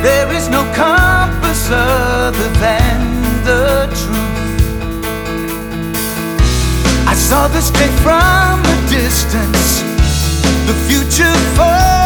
There is no compass other than the truth. I saw the state from a distance, the future for